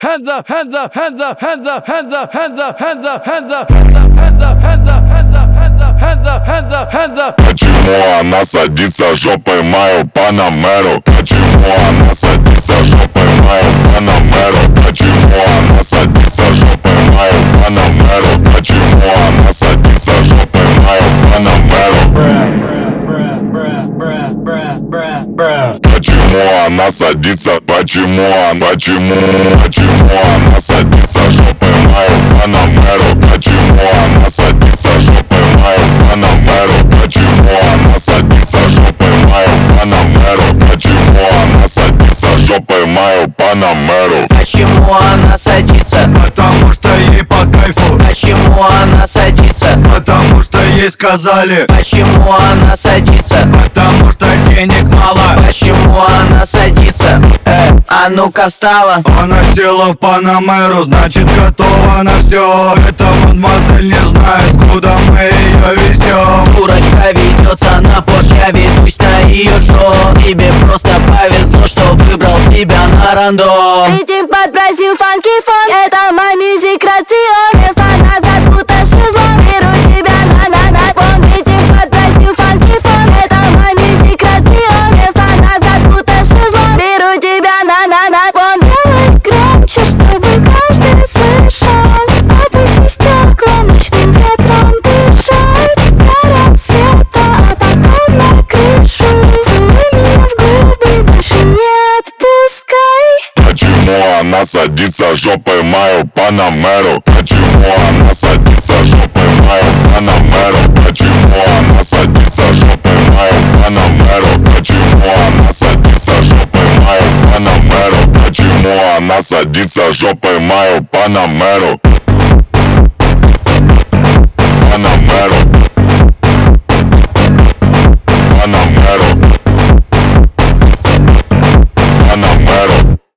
hands up, hands up, hands up, hands up, hands up, hands up, hands up, hands up, hands up, hands up, hands up, hands up, hands up, hands up, hands up, hands up. Почему она садится жопой мою Панамеру? Почему она садится жопой мою Панамеру? Почему она садится жопой мою Панамеру? Почему она садится жопой мою Панамеру? Почему она садится? Почему она садится жопой мою Панамеру? Почему она садится жопой мою Панамеру? Почему она садится жопой мою Панамеру? Почему она садится жопой мою Панамеру? Почему она садится? Потому что ей по кайфу. Почему она садится? Потому что ей сказали. Почему она садится? Потому что денег мало. Почему она садится? А ну-ка встала. Она села в Панамеру, значит готова на все. Эта мадемуазель не знает, куда мы ее везем. Дурочка ведется на Porsche, я ведусь на ее шоу. Тебе просто повезло, что выбрал тебя на рандом. Ритм подбросил фанки фон. Это мой мюзик рацион. Место назад, будто шезлонг. Беру тебя на бом. Ритм подбросил фанки фон. Это мой мюзик рацион. Место назад, будто шезлонг. Беру тебя на бом. Сделай громче, чтобы каждый слышал. Опусти стекла, ночным ветром дышать. До рассвета, а потом на крышу. Целуй меня в губы, больше не отпускай. Почему она садится жопой мою Панамеру? Почему она садится жопой мою Панамеру? Почему она садится жопой мою Панамеру? Почему она садится жопой мою Панамеру? Почему она садится жопой мою Панамеру?